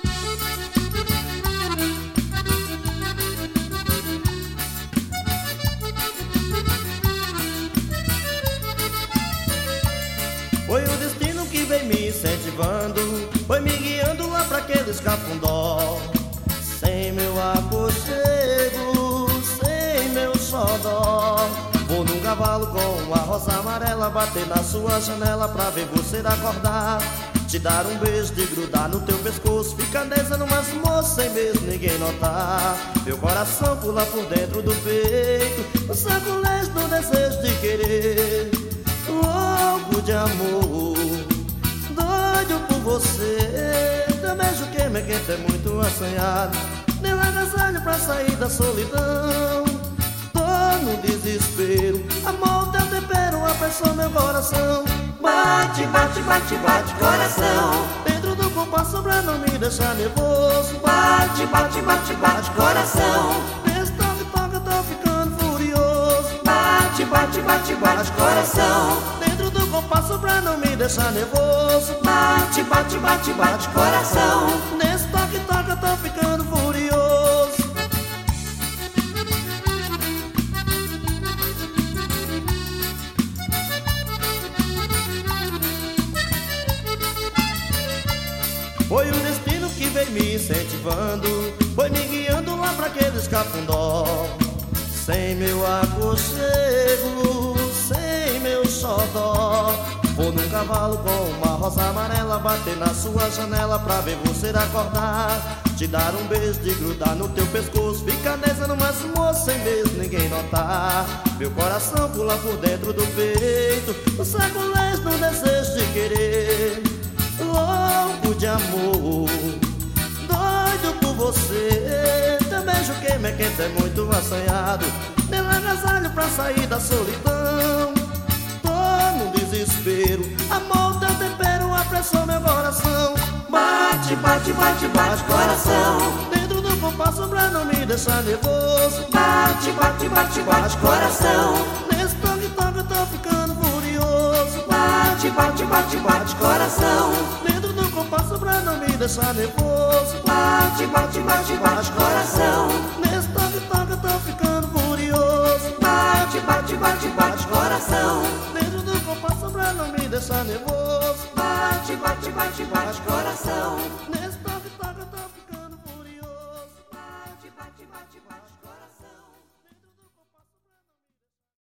Foi o destino que vem me incentivando, foi me guiando lá pra aquele escafundó. Sem meu aconchego, sem meu xodó. Vou num cavalo com uma rosa amarela, bater na sua janela pra ver você acordar. Te dar um beijo, de grudar no teu pescoço, ficar dançando umas moças sem mesmo ninguém notar. Meu coração pula por dentro do peito, o sacolete do desejo de querer. Louco de amor, doido por você. Teu beijo queima é quente, é muito assanhado. Nem agasalho pra sair da solidão. Tô no desespero, amor, teu tempero apressou meu coração. Bate, bate, bate, bate, coração. Dentro do compasso pra não me deixar nervoso. Bate, bate, bate, bate, coração. Nesse toque, toque, eu tô ficando furioso. Bate, bate, bate, bate, coração. Dentro do compasso pra não me deixar nervoso. Bate, bate, bate, bate, coração. Nesse toque, toque, eu tô ficando furioso. Foi o destino que veio me incentivando, foi me guiando lá pra aquele escafundó. Sem meu aconchego, sem meu xodó. Vou num cavalo com uma rosa amarela, bater na sua janela pra ver você acordar. Te dar um beijo, de grudar no teu pescoço, ficar dançando umas moças sem mesmo ninguém notar. Meu coração pula por dentro do peito, o sacolete no desejo de querer. Louco de amor, doido por você. Teu beijo queima é quente, é muito assanhado. Meu agasalho pra sair da solidão. Tô no desespero, amor, teu tempero apressou meu coração. Bate, bate, bate, bate, coração. Dentro do compasso pra não me deixar nervoso. Bate, bate, bate, bate, coração. Nesse toque, toque, eu tô ficando furioso. Bate, bate, bate, bate, coração. Dentro do compasso pra não me deixar nervoso. Bate, bate, bate, bate, coração. Nesse toque, toque, eu tô ficando furioso. Bate, bate, bate, bate, coração. Dentro do compasso pra não me deixar nervoso. Bate, bate, bate, bate, coração. Nesse